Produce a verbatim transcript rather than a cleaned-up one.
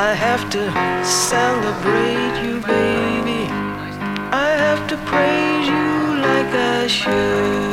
I have to celebrate you, baby. I have to praise you like I should.